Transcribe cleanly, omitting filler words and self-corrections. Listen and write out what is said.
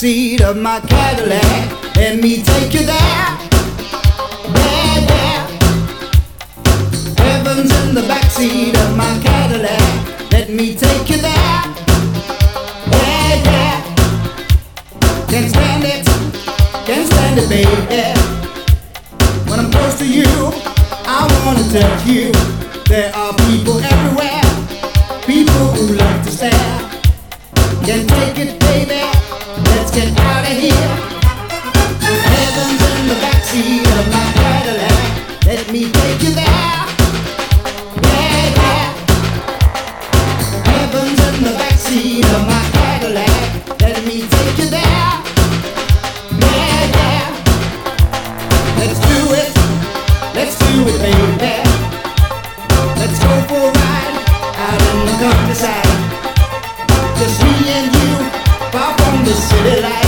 backseat of my Cadillac. Let me take you there. Yeah, yeah. Heaven's in the backseat of my Cadillac. Let me take you there. Yeah, yeah. Can't stand it, baby. When I'm close to you, I wanna touch you. There are people everywhere, people who love to stare. Can't take it, baby. Let's get out of here. Heaven's in the backseat of my Cadillac. Let me take you there. Yeah, yeah. Heaven's in the backseat of my Cadillac. Let me take you there. Yeah, yeah. Let's do it, baby. Let's go for a ride out in the countryside. Just me and you, far from the city lights.